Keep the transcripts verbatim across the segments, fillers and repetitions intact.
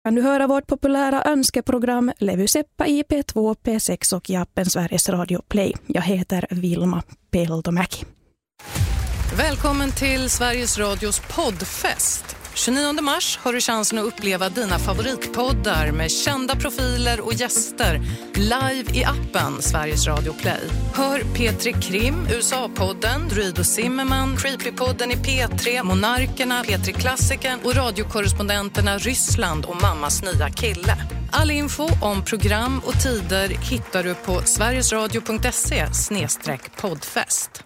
Kan du höra vårt populära önskeprogram Levy Seppa i P två, P sex och i appen Sveriges Radio Play. Jag heter Vilma Peltomäki. Välkommen till Sveriges Radios poddfest. tjugonionde mars har du chansen att uppleva dina favoritpoddar med kända profiler och gäster live i appen Sveriges Radio Play. Hör P tre Krim, U S A-podden, Druid och Zimmerman, Creepypodden i P tre, Monarkerna, P tre Klassiken och radiokorrespondenterna Ryssland och Mammas nya kille. All info om program och tider hittar du på sverigesradio.se snedstreck poddfest.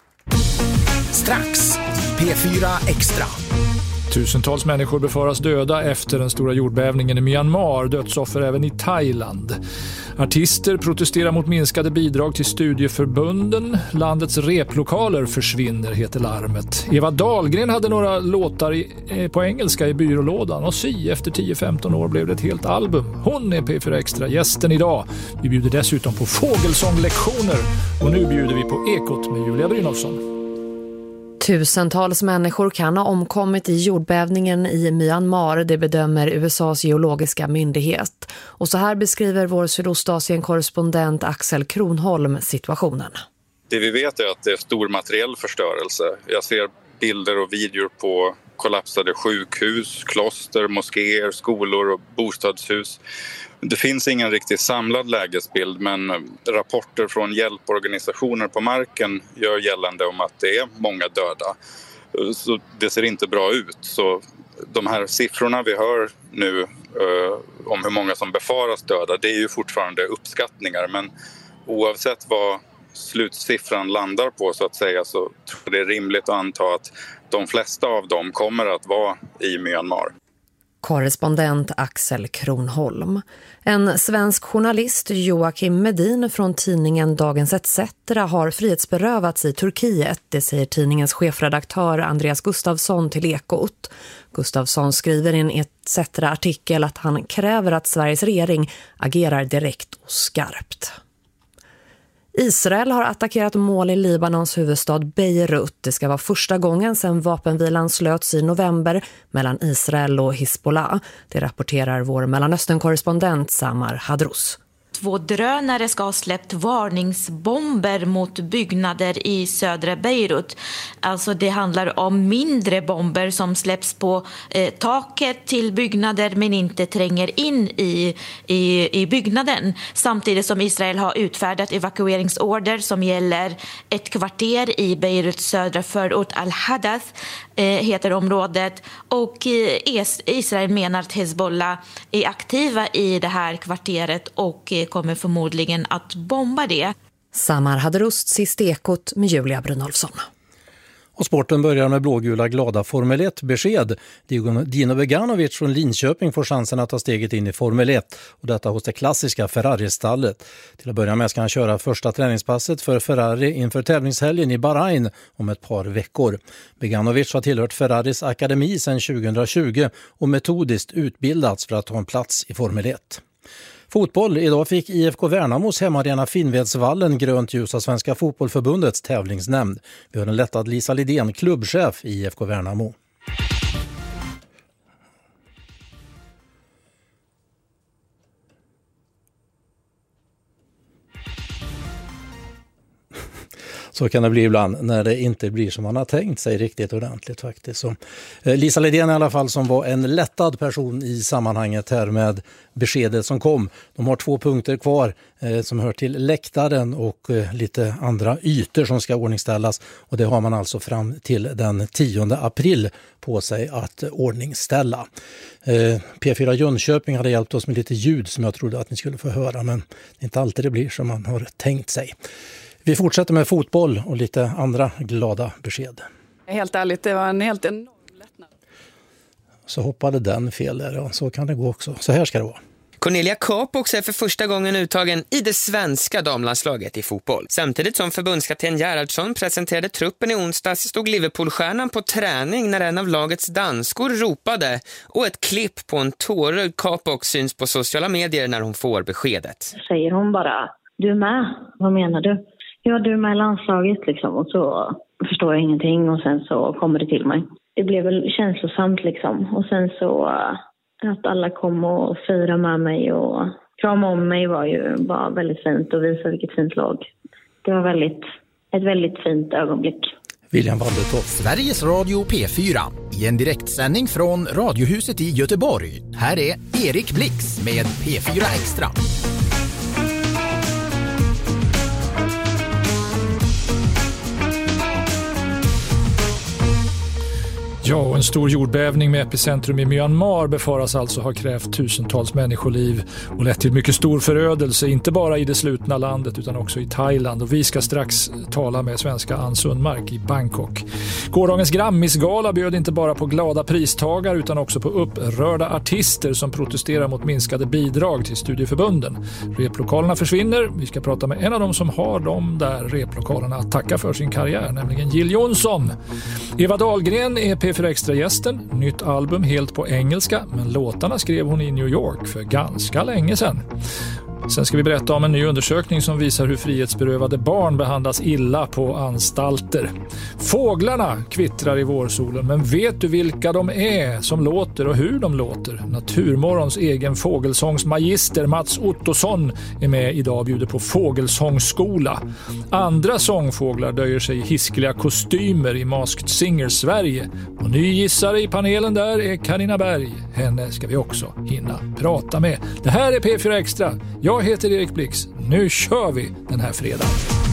Strax P fyra Extra. Tusentals människor befaras döda efter den stora jordbävningen i Myanmar, dödsoffer även i Thailand. Artister protesterar mot minskade bidrag till studieförbunden. Landets replokaler försvinner, heter larmet. Eva Dahlgren hade några låtar i, eh, på engelska i byrålådan och sy efter tio femton år blev det ett helt album. Hon är P fyra Extra gästen idag. Vi bjuder dessutom på fågelsånglektioner och nu bjuder vi på Ekot med Julia Brynolfsson. Tusentals människor kan ha omkommit i jordbävningen i Myanmar, det bedömer U S A:s geologiska myndighet. Och så här beskriver vår Sydostasien-korrespondent Axel Kronholm situationen. Det vi vet är att det är stor materiell förstörelse. Jag ser bilder och videor på kollapsade sjukhus, kloster, moskéer, skolor och bostadshus. Det finns ingen riktigt samlad lägesbild, men rapporter från hjälporganisationer på marken gör gällande om att det är många döda. Så det ser inte bra ut. Så de här siffrorna vi hör nu eh, om hur många som befaras döda, det är ju fortfarande uppskattningar. Men oavsett vad slutsiffran landar på så att säga, så tror jag det är rimligt att anta att de flesta av dem kommer att vara i Myanmar. Korrespondent Axel Kronholm. En svensk journalist, Joakim Medin från tidningen Dagens et cetera har frihetsberövats i Turkiet. Det säger tidningens chefredaktör Andreas Gustafsson till Ekot. Gustafsson skriver i en et cetera-artikel att han kräver att Sveriges regering agerar direkt och skarpt. Israel har attackerat mål i Libanons huvudstad Beirut. Det ska vara första gången sedan vapenvilan slöts i november mellan Israel och Hezbollah. Det rapporterar vår Mellanöstern-korrespondent Samar Hadrous. Två drönare ska ha släppt varningsbomber mot byggnader i södra Beirut. Alltså det handlar om mindre bomber som släpps på eh, taket till byggnader men inte tränger in i, i, i byggnaden. Samtidigt som Israel har utfärdat evakueringsorder som gäller ett kvarter i Beiruts södra förort Al-Hadath eh, heter området. Och eh, Israel menar att Hezbollah är aktiva i det här kvarteret och eh, kommer förmodligen att bomba det. Samar hade rust sist Ekot med Julia Brynolfsson. Och sporten börjar med blågula glada Formel ett-besked. Dino Beganovic från Linköping får chansen att ta steget in i Formel ett. Och detta hos det klassiska Ferrari-stallet. Till att börja med ska han köra första träningspasset för Ferrari inför tävlingshelgen i Bahrain om ett par veckor. Beganovic har tillhört Ferraris akademi sedan tjugohundratjugo och metodiskt utbildats för att ta en plats i Formel ett. Fotboll. Idag fick I F K Värnamos hemmaarena Finnvedsvallen grönt ljus av Svenska fotbollförbundets tävlingsnämnd. Vi har en lättad Lisa Lidén, klubbchef i I F K Värnamo. Så kan det bli ibland när det inte blir som man har tänkt sig riktigt ordentligt faktiskt. Så, eh, Lisa Lidén i alla fall, som var en lättad person i sammanhanget här med beskedet som kom. De har två punkter kvar eh, som hör till läktaren och eh, lite andra ytor som ska ordningställas. Och det har man alltså fram till den tionde april på sig att ordningställa. Eh, P fyra Jönköping hade hjälpt oss med lite ljud som jag trodde att ni skulle få höra, men inte alltid det blir som man har tänkt sig. Vi fortsätter med fotboll och lite andra glada besked. Helt ärligt, det var en helt enorm lättnad. Så hoppade den fel där, ja. Så kan det gå också. Så här ska det vara. Cornelia Capox är för första gången uttagen i det svenska damlandslaget i fotboll. Samtidigt som förbundskapten Gerhardsson presenterade truppen i onsdags stod Liverpoolstjärnan på träning när en av lagets danskor ropade, och ett klipp på en tårögd Capox syns på sociala medier när hon får beskedet. Säger hon bara, du är med, vad menar du? Ja, du är med i landslaget liksom, och så förstår jag ingenting och sen så kommer det till mig. Det blev väl känslosamt liksom, och sen så att alla kom och firade med mig och kramade om mig var ju bara väldigt fint och visade vilket fint lag. Det var väldigt, ett väldigt fint ögonblick. William Wandertoft. Sveriges Radio P fyra i en direktsändning från Radiohuset i Göteborg. Här är Erik Blix med P fyra Extra. Ja, och en stor jordbävning med epicentrum i Myanmar befaras alltså ha krävt tusentals människoliv och lett till mycket stor förödelse, inte bara i det slutna landet utan också i Thailand. Och vi ska strax tala med svenska Ann Sundmark i Bangkok. Gårdagens Grammisgala bjöd inte bara på glada pristagare utan också på upprörda artister som protesterar mot minskade bidrag till studieförbunden. Replokalerna försvinner. Vi ska prata med en av dem som har de där replokalerna att tacka för sin karriär, nämligen Jill Johnson. Eva Dahlgren är P fyra Extra-gästen. Nytt album helt på engelska, men låtarna skrev hon i New York för ganska länge sedan. Sen ska vi berätta om en ny undersökning som visar hur frihetsberövade barn behandlas illa på anstalter. Fåglarna kvittrar i vårsolen, men vet du vilka de är som låter och hur de låter? Naturmorgons egen fågelsångsmagister Mats Ottosson är med idag och bjuder på fågelsångsskola. Andra sångfåglar döjer sig i hiskliga kostymer i Masked Singer Sverige. Och ny gissare i panelen där är Carina Berg. Henne ska vi också hinna prata med. Det här är P fyra Extra. Jag heter Erik Blix. Nu kör vi den här fredagen.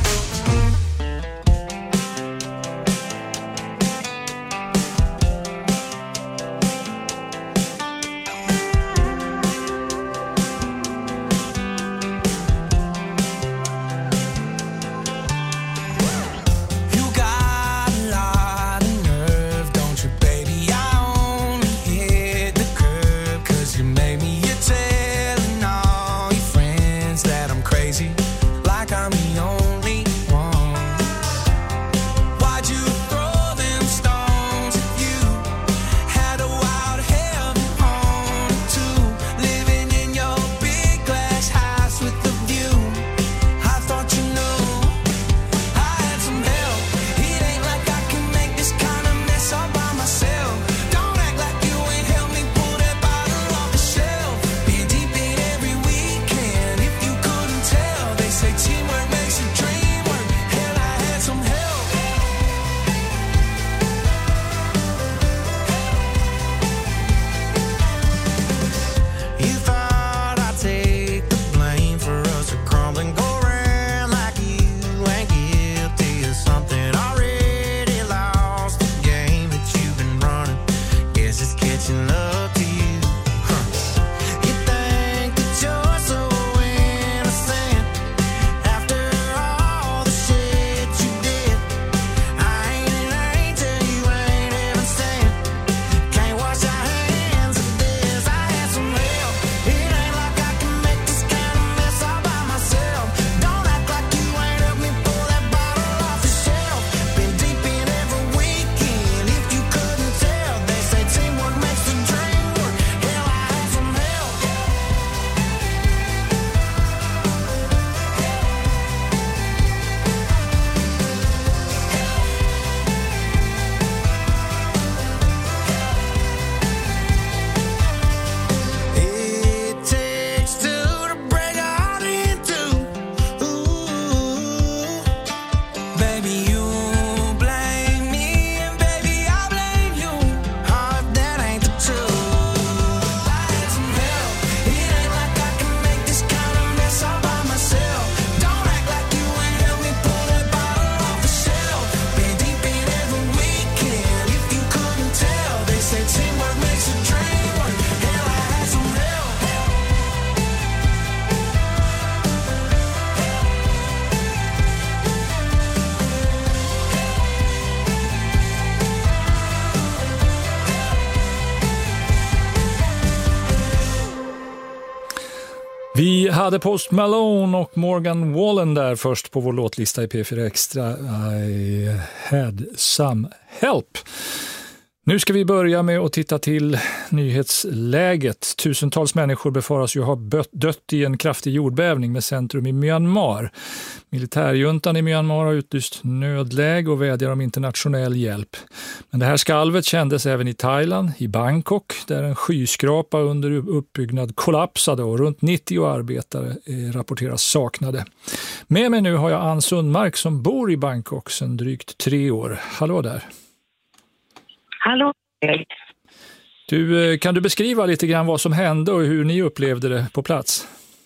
Vi hade Post Malone och Morgan Wallen där först på vår låtlista i P fyra Extra. I had some help. Nu ska vi börja med att titta till nyhetsläget. Tusentals människor befaras ju ha dött i en kraftig jordbävning med centrum i Myanmar. Militärjuntan i Myanmar har utlyst nödläge och vädjar om internationell hjälp. Men det här skalvet kändes även i Thailand, i Bangkok, där en skyskrapa under uppbyggnad kollapsade och runt nittio arbetare rapporteras saknade. Med mig nu har jag Ann Sundmark som bor i Bangkok sedan drygt tre år. Hallå där! Hallå. Du, kan du beskriva lite grann vad som hände och hur ni upplevde det på plats?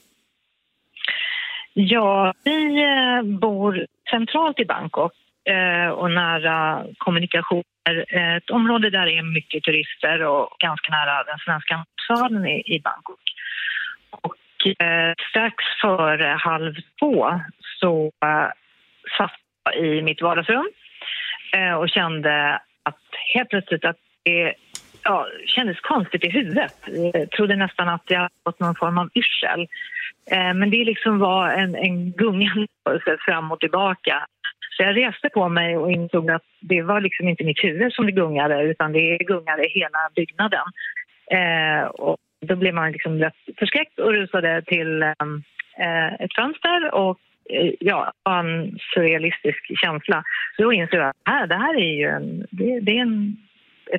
Ja, vi bor centralt i Bangkok och nära kommunikationer. Ett område där det är mycket turister och ganska nära den svenska ambassaden i Bangkok. Och strax före halv två så satt jag i mitt vardagsrum och kände att helt plötsligt att det ja, kändes konstigt i huvudet. Jag trodde nästan att jag hade fått någon form av yrsel. Eh, men det liksom var en, en gungande fram och tillbaka. Så jag reste på mig och insåg att det var liksom inte mitt huvud som det gungade utan det gungade hela byggnaden. Eh, och då blev man liksom rätt förskräckt och rusade till eh, ett fönster och ja, en surrealistisk känsla. Så då insåg jag att här, det här är ju en, det, det är en, ett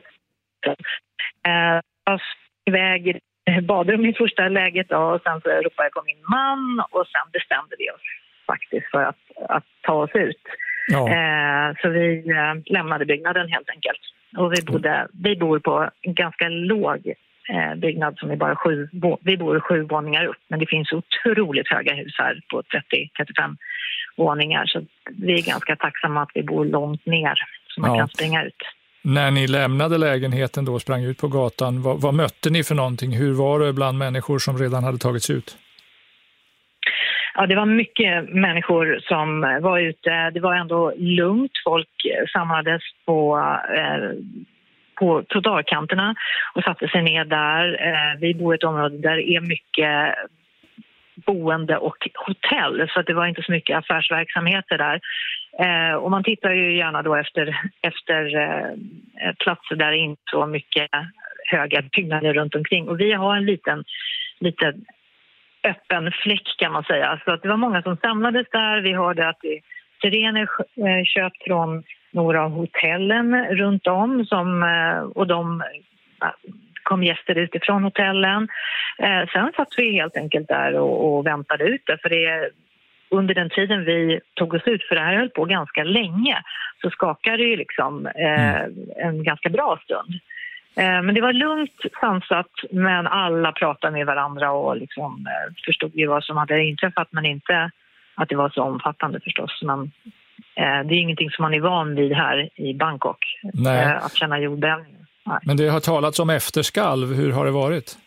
eh, jag iväg badrum i första läget då, och sen så ropade jag på min man och sen bestämde vi oss faktiskt för att, att ta oss ut. Ja. Eh, så vi eh, lämnade byggnaden helt enkelt. Och vi, bodde, vi bor på en ganska låg eh, byggnad som är bara sju, vi bor sju våningar upp. Men det finns otroligt höga hus här på trettio till trettiofem våningar. Så vi är ganska tacksamma att vi bor långt ner så man ja. kan springa ut. När ni lämnade lägenheten då och sprang ut på gatan, vad, vad mötte ni för någonting? Hur var det bland människor som redan hade tagits ut? Ja, det var mycket människor som var ute. Det var ändå lugnt. Folk samlades på, eh, på trottoarkanterna och satte sig ner där. Eh, vi bor i ett område där det är mycket boende och hotell, så att det var inte så mycket affärsverksamheter där. Eh, och man tittar ju gärna då efter, efter eh, platser där det inte är så mycket höga byggnader runt omkring. Och vi har en liten, liten öppen fläck kan man säga. Så att det var många som samlades där. Vi hörde att det sirener eh, köpt från några av hotellen runt om som, eh, och de eh, kom gäster utifrån hotellen. Eh, sen satt vi helt enkelt där och, och väntade ut det. För det, under den tiden vi tog oss ut, för det här höll på ganska länge, så skakade det ju liksom eh, en ganska bra stund. Eh, men det var lugnt, sansat, men alla pratade med varandra och liksom, eh, förstod ju vad som hade inträffat, men inte att det var så omfattande förstås. Men eh, det är ingenting som man är van vid här i Bangkok, eh, att känna jordbävningar. Nej. Men det har talats om efterskalv. Hur har det varit?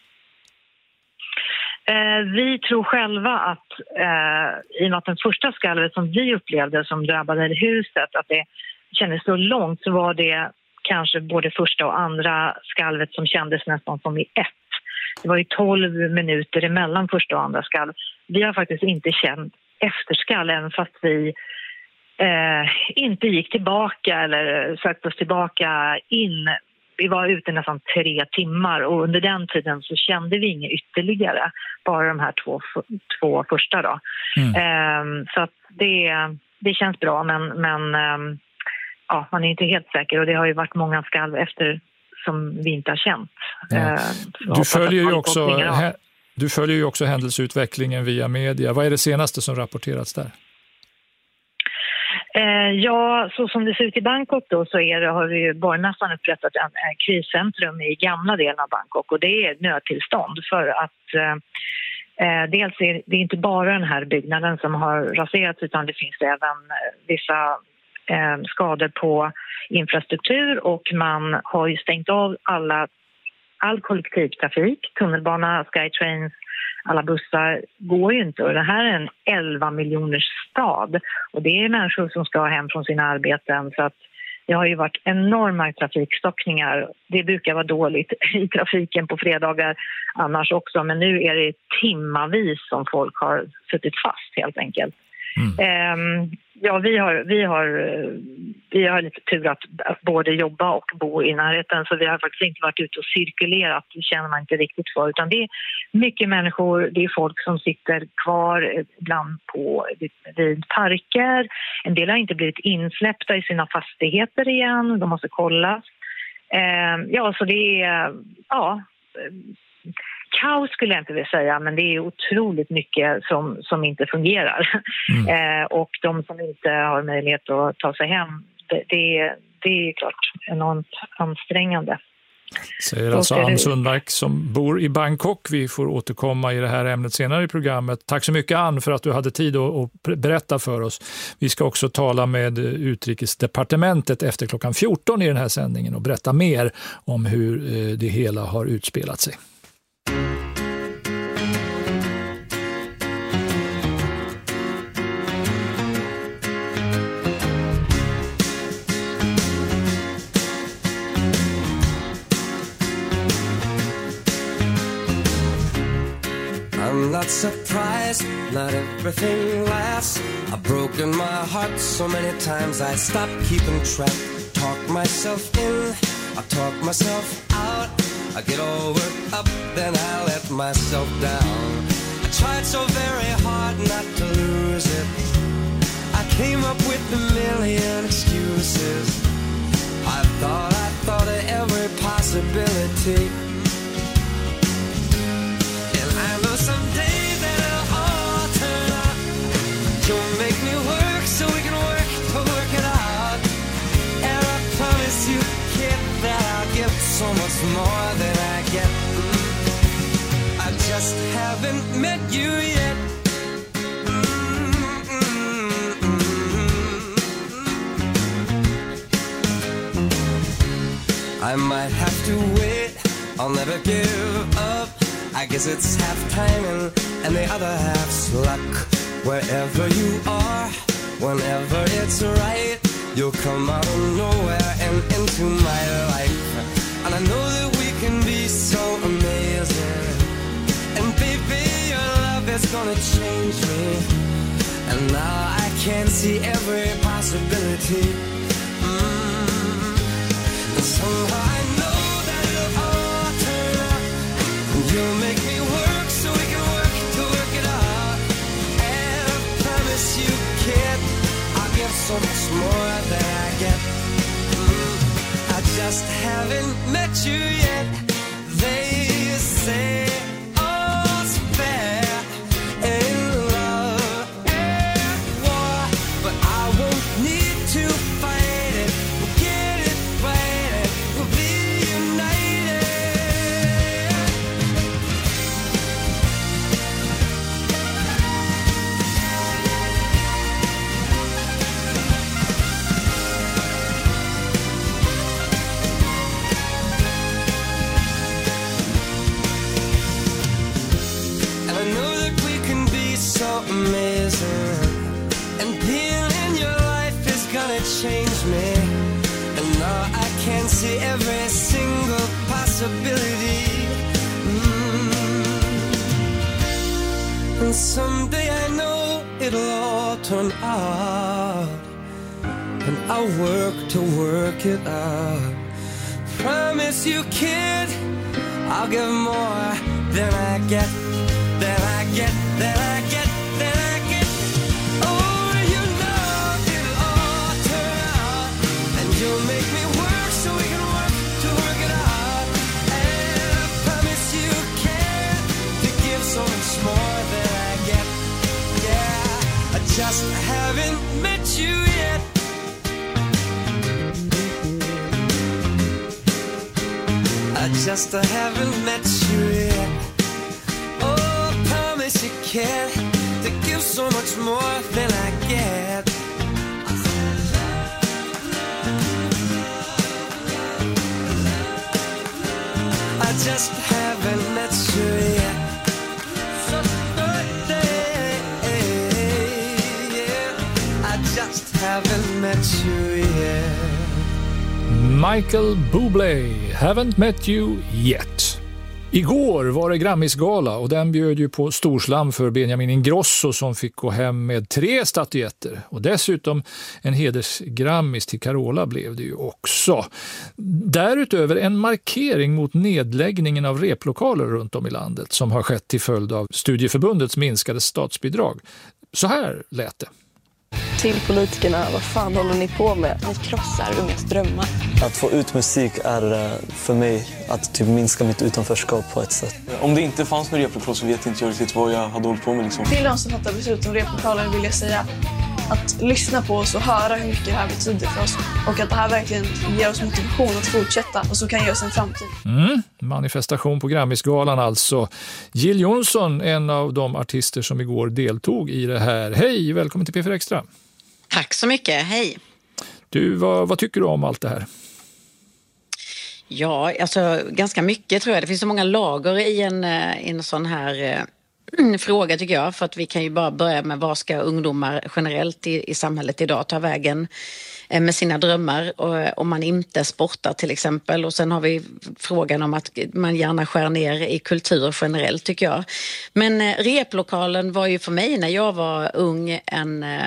Eh, vi tror själva att eh, i och med att den första skalvet som vi upplevde som drabbade huset, att det kändes så långt, så var det kanske både första och andra skalvet som kändes nästan som i ett. Det var ju tolv minuter emellan första och andra skalv. Vi har faktiskt inte känt efterskall, även fast vi eh, inte gick tillbaka eller sökte oss tillbaka in. Vi var ute nästan tre timmar och under den tiden så kände vi inget ytterligare. Bara de här två, två första då. Mm. Um, så att det, det känns bra, men, men um, ja, man är inte helt säker. Och det har ju varit många skalv efter som vi inte har känt. Ja. Uh, du, följer ju också, he, du följer ju också händelseutvecklingen via media. Vad är det senaste som rapporterats där? Ja, så som det ser ut i Bangkok då, så är det, har vi ju borgmästaren upprättat en, en kriscentrum i gamla delen av Bangkok, och det är ett nödtillstånd för att eh, dels är det inte bara den här byggnaden som har raserats, utan det finns även vissa eh, skador på infrastruktur, och man har ju stängt av alla, all kollektivtrafik, tunnelbana, Skytrains, alla bussar går ju inte, och det här är en elva miljoners stad och det är människor som ska hem från sina arbeten, så att det har ju varit enorma trafikstockningar. Det brukar vara dåligt i trafiken på fredagar annars också, men nu är det timmavis som folk har suttit fast helt enkelt. Mm. Um, ja, vi har, vi har vi har lite tur att, att både jobba och bo i närheten, så vi har faktiskt inte varit ute och cirkulerat, det känner man inte riktigt för, utan det är mycket människor, det är folk som sitter kvar ibland på vid, vid parker, en del har inte blivit insläppta i sina fastigheter igen, de måste kollas. Eh, ja, så det är, ja, kaos skulle jag inte vilja säga, men det är otroligt mycket som, som inte fungerar. Mm. Eh, och de som inte har möjlighet att ta sig hem, det, det, det är klart enormt ansträngande. Säger alltså Ann Sundmark som bor i Bangkok. Vi får återkomma i det här ämnet senare i programmet. Tack så mycket Ann för att du hade tid att berätta för oss. Vi ska också tala med Utrikesdepartementet efter klockan fjorton i den här sändningen och berätta mer om hur det hela har utspelat sig. I'm not surprised, not everything lasts. I've broken my heart so many times I stopped keeping track. Talk myself in, I talk myself out. I get all worked up, then I let myself down. I tried so very hard not to lose it. I came up with a million excuses. I thought, I thought of every possibility. Someday that it'll all turn out. You'll make me work so we can work to work it out. And I promise you, kid, that I'll give so much more than I get. I just haven't met you yet. I might have to wait, I'll never give up. I guess it's half timing and the other half's luck. Wherever you are, whenever it's right, you'll come out of nowhere and into my life. And I know that we can be so amazing. And baby, your love is gonna change me. And now I can see every possibility. Mm. And somehow I know that it'll all turn out. You'll make me work so we can work to work it out. And I promise you, kid, I'll give so much more than I get. Mm, I just haven't met you yet. They say all's fair in love and war, but I won't need to fight it. We'll get it right, we'll be united. So amazing, and being in your life is gonna change me. And now I can see every single possibility. Mm. And someday I know it'll all turn out, and I'll work to work it out. Promise you, kid, I'll give more than I get, than I get, than I get. Just haven't met you yet. I just haven't met you yet. Oh, I promise you can't to give so much more than I get. I just haven't met you yet. Just haven't met you yet. Michael Bublé, Haven't Met You Yet. Igår var det Grammisgala och den bjöd ju på storslam för Benjamin Ingrosso som fick gå hem med tre statyetter. Och dessutom en hedersgrammis till Carola blev det ju också. Därutöver en markering mot nedläggningen av replokaler runt om i landet som har skett till följd av Studieförbundets minskade statsbidrag. Så här lät det. Till politikerna, vad fan håller ni på med? Ni krossar ungas drömmar. Att få ut musik är för mig att typ minska mitt utanförskap på ett sätt. Om det inte fanns någon replokal så vet inte jag riktigt vad jag hade hållit på med. Liksom. Till de som fattar beslut om replokaler vill jag säga att lyssna på oss och höra hur mycket det här betyder för oss. Och att det här verkligen ger oss motivation att fortsätta och så kan ge oss en framtid. Mm, manifestation på Grammisgalan alltså. Jill Johnson, en av de artister som igår deltog i det här. Hej, välkommen till P fyra Extra. Tack så mycket, hej. Du, vad, vad tycker du om allt det här? Ja, alltså ganska mycket tror jag. Det finns så många lager i en, i en sån här eh, fråga tycker jag. För att vi kan ju bara börja med vad ska ungdomar generellt i, i samhället idag ta vägen eh, med sina drömmar. Och, om man inte sportar till exempel. Och sen har vi frågan om att man gärna skär ner i kultur generellt tycker jag. Men eh, replokalen var ju för mig när jag var ung en... Eh,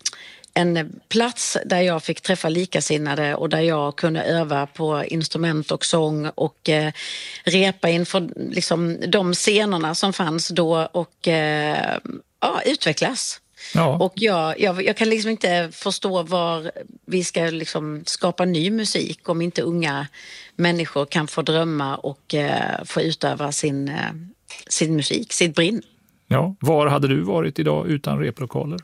En plats där jag fick träffa likasinnade och där jag kunde öva på instrument och sång och eh, repa inför liksom, de scenerna som fanns då och eh, ja, utvecklas. Ja. Och jag, jag, jag kan liksom inte förstå var vi ska liksom skapa ny musik om inte unga människor kan få drömma och eh, få utöva sin, eh, sin musik, sitt brinn. Ja, var hade du varit idag utan replokaler?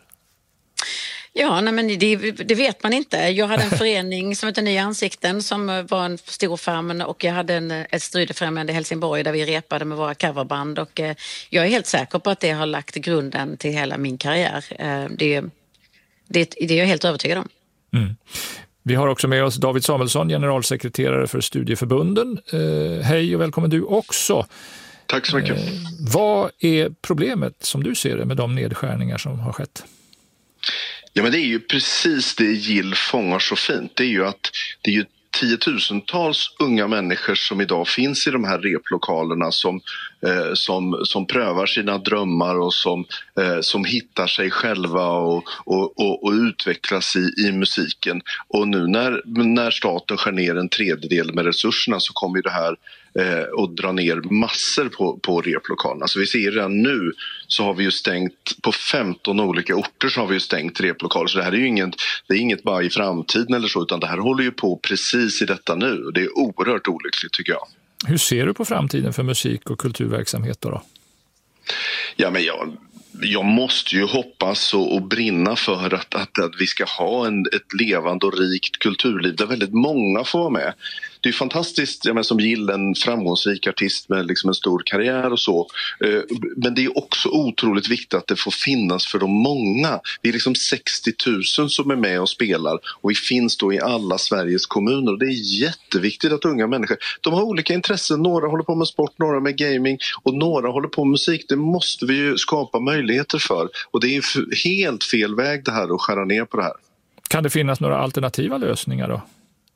Ja, nej, men det, det vet man inte. Jag hade en förening som heter Nya Ansikten som var en stor farm och jag hade en, ett studiefrämjande i Helsingborg där vi repade med våra coverband och eh, jag är helt säker på att det har lagt grunden till hela min karriär. Eh, det, det, det är jag helt övertygad om. Mm. Vi har också med oss David Samuelsson, generalsekreterare för Studieförbunden. Eh, hej och välkommen du också. Tack så mycket. Eh, vad är problemet som du ser det med de nedskärningar som har skett? Ja, men det är ju precis det Jill fångar så fint. Det är ju att det är ju tiotusentals unga människor som idag finns i de här replokalerna som, eh, som, som prövar sina drömmar och som, eh, som hittar sig själva och, och, och, och utvecklas i, i musiken. Och nu när, när staten skär ner en tredjedel med resurserna så kommer ju det här eh, att dra ner massor på, på replokalerna. Så vi ser redan nu så har vi ju stängt på femton olika orter så har vi ju stängt replokaler. Så det här är ju inget, det är inget bara i framtiden eller så utan det här håller ju på precis i detta nu. Och det är oerhört olyckligt tycker jag. Hur ser du på framtiden för musik- och kulturverksamhet då? Ja, men jag, jag måste ju hoppas och, och brinna för att, att, att vi ska ha en, ett levande och rikt kulturliv där väldigt många får vara med. Det är fantastiskt, jag menar, som Jill, en framgångsrik artist med liksom en stor karriär och så. Men det är också otroligt viktigt att det får finnas för de många. Det är liksom sextio tusen som är med och spelar och vi finns då i alla Sveriges kommuner. Och det är jätteviktigt att unga människor, de har olika intressen. Några håller på med sport, några med gaming och några håller på med musik. Det måste vi ju skapa möjligheter för. Och det är helt fel väg det här att skära ner på det här. Kan det finnas några alternativa lösningar då?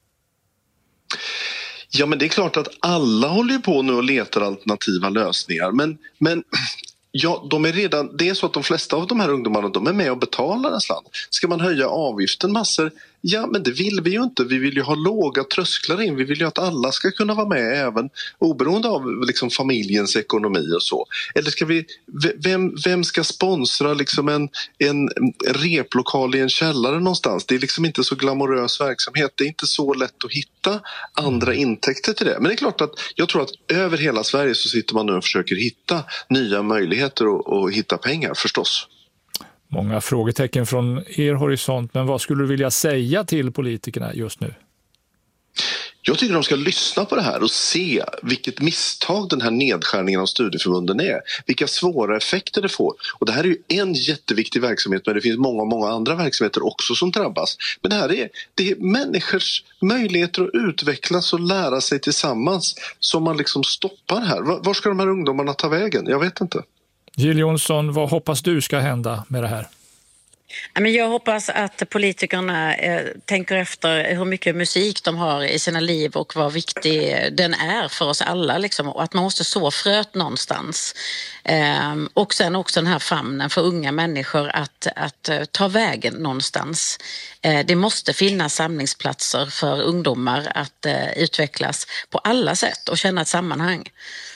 Ja, men det är klart att alla håller ju på nu och letar alternativa lösningar. Men, men ja, de är redan, det är så att de flesta av de här ungdomarna de är med och betalar en slant. Ska man höja avgiften massor? Ja, men det vill vi ju inte. Vi vill ju ha låga trösklar in. Vi vill ju att alla ska kunna vara med även oberoende av liksom, familjens ekonomi och så. Eller ska vi, vem, vem ska sponsra liksom en, en replokal i en källare någonstans? Det är liksom inte så glamorös verksamhet. Det är inte så lätt att hitta andra intäkter till det. Men det är klart att jag tror att över hela Sverige så sitter man nu och försöker hitta nya möjligheter och, och hitta pengar förstås. Många frågetecken från er horisont, men vad skulle du vilja säga till politikerna just nu? Jag tycker de ska lyssna på det här och se vilket misstag den här nedskärningen av studieförbunden är. Vilka svåra effekter det får. Och det här är ju en jätteviktig verksamhet, men det finns många, många andra verksamheter också som drabbas. Men det här är, det är människors möjligheter att utvecklas och lära sig tillsammans som man liksom stoppar här. Var, var ska de här ungdomarna ta vägen? Jag vet inte. Jill Johnson, vad hoppas du ska hända med det här? Jag hoppas att politikerna eh, tänker efter hur mycket musik de har i sina liv och vad viktig den är för oss alla. Liksom, och att man måste så fröt någonstans. Eh, och sen också den här famnen för unga människor att, att uh, ta vägen någonstans. Eh, det måste finnas samlingsplatser för ungdomar att uh, utvecklas på alla sätt och känna ett sammanhang.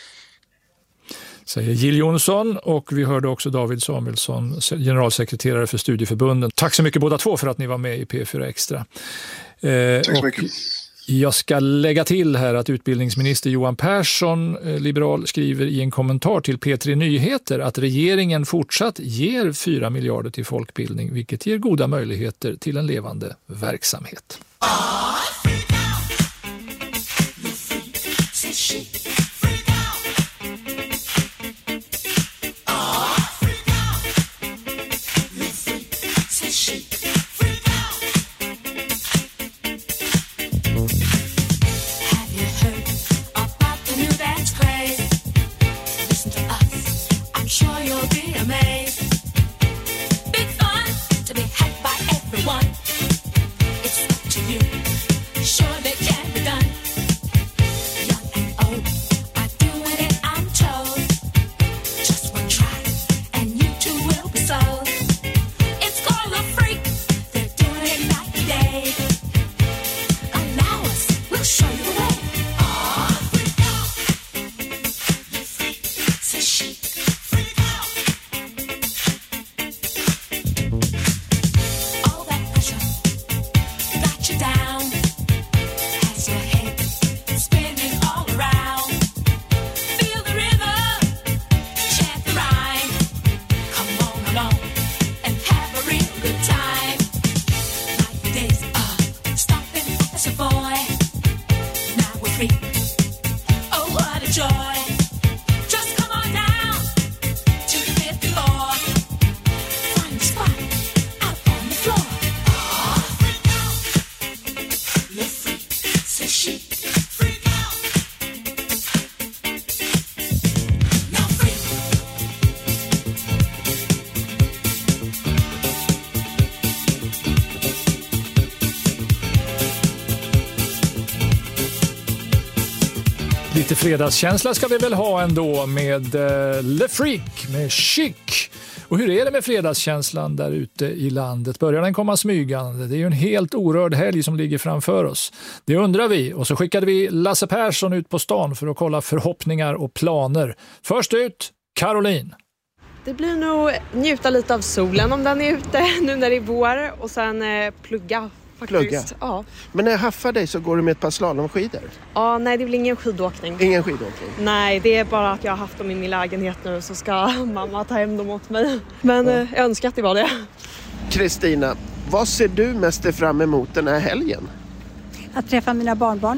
Säger Jill Jonsson, och vi hörde också David Samuelsson, generalsekreterare för studieförbunden. Tack så mycket båda två för att ni var med i P fyra Extra. Eh, Tack så mycket. Jag ska lägga till här att utbildningsminister Johan Persson, liberal, skriver i en kommentar till P tre Nyheter att regeringen fortsatt ger fyra miljarder till folkbildning, vilket ger goda möjligheter till en levande verksamhet. Lite fredagskänsla ska vi väl ha ändå med uh, Le Freak, med Chic. Och hur är det med fredagskänslan där ute i landet? Börjar den komma smygande? Det är ju en helt orörd helg som ligger framför oss. Det undrar vi, och så skickade vi Lasse Persson ut på stan för att kolla förhoppningar och planer. Först ut, Caroline. Det blir nog njuta lite av solen om den är ute nu när det är vår, och sen eh, plugga. Plugga. Ja. Men när jag haffar dig så går du med ett par slalomskidor? Ja, nej, det blir ingen skidåkning. Ingen skidåkning? Nej, det är bara att jag har haft dem i min lägenhet nu, så ska mamma ta hem dem åt mig. Men ja. Jag önskar att det var det. Kristina, vad ser du mest fram emot den här helgen? Att träffa mina barnbarn.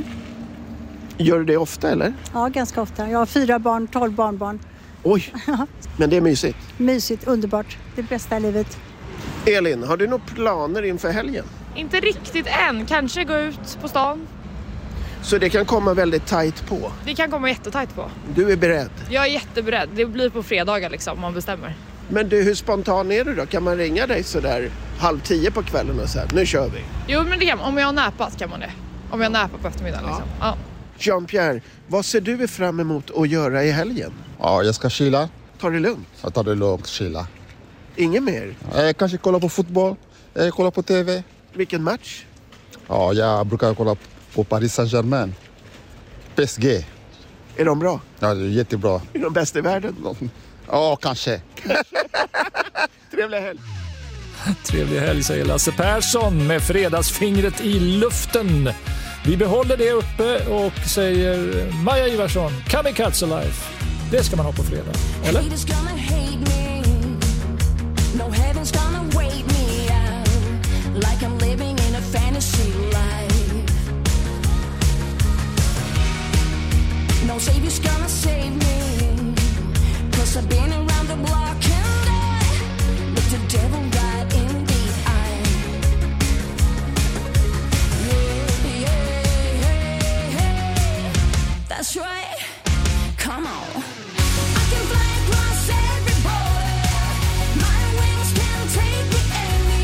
Gör du det ofta eller? Ja, ganska ofta. Jag har fyra barn, tolv barnbarn. Oj, men det är mysigt. Mysigt, underbart. Det bästa i livet. Elin, har du några planer inför helgen? Inte riktigt än. Kanske gå ut på stan. Så det kan komma väldigt tajt på? Det kan komma jättetajt på. Du är beredd? Jag är jätteberedd. Det blir på fredagar liksom, man bestämmer. Men du, hur spontan är du då? Kan man ringa dig så där halv tio på kvällen och säga, nu kör vi? Jo, men det kan, om jag har näpat kan man det. Om jag näpar på eftermiddagen liksom. Ja. Jean-Pierre, vad ser du fram emot att göra i helgen? Ja, jag ska chilla. Ta det lugnt? Jag tar det lugnt, chilla. Inget mer? Jag kanske kolla på fotboll, jag kollar på tv. Vilken match? Ja, jag brukar kolla på Paris Saint-Germain. P S G. Är de bra? Ja, det är jättebra. Är de bästa i världen? Ja, kanske. Trevlig helg. Trevlig helg, säger Lasse Persson med fredagsfingret i luften. Vi behåller det uppe och säger Maja Ivarsson, Kamikaze Life. Det ska man ha på fredag, eller? No heaven's gonna wait me out like I'm living in a fantasy life. No savior's gonna save me, 'cause I've been around the block and I look the devil right in the eye. Yeah, yeah, yeah, yeah. That's right, come on. I can fly across every border. My wings can take me anywhere.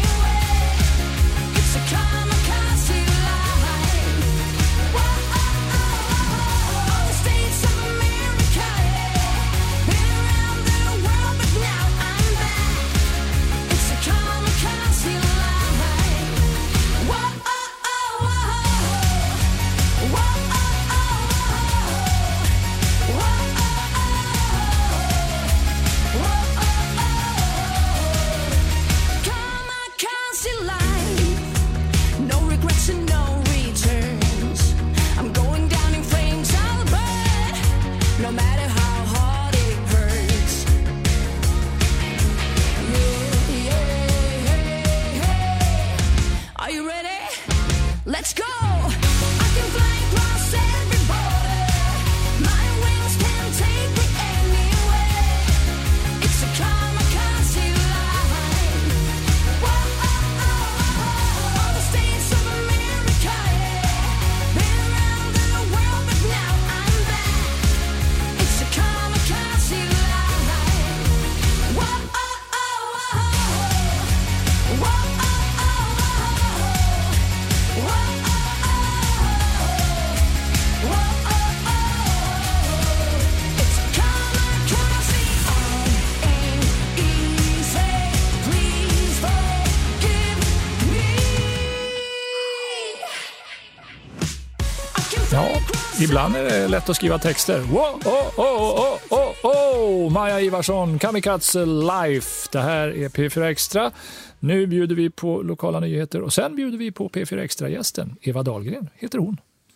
Ibland är det lätt att skriva texter. Wow, oh, oh, oh, oh, oh. Maja Ivarsson, Kamikaze Life. Det här är P fyra Extra. Nu bjuder vi på lokala nyheter och sen bjuder vi på P fyra Extra-gästen. Eva Dahlgren heter hon.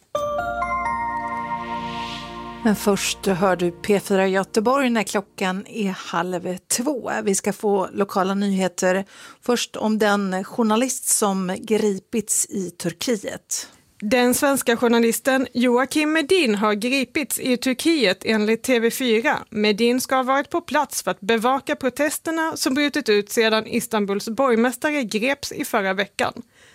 Men först hör du P fyra Göteborg när klockan är halv två. Vi ska få lokala nyheter. Först om den journalist som gripits i Turkiet. Den svenska journalisten Joakim Medin har gripits i Turkiet enligt T V fyra. Medin ska ha varit på plats för att bevaka protesterna som brutit ut sedan Istanbuls borgmästare greps i förra veckan.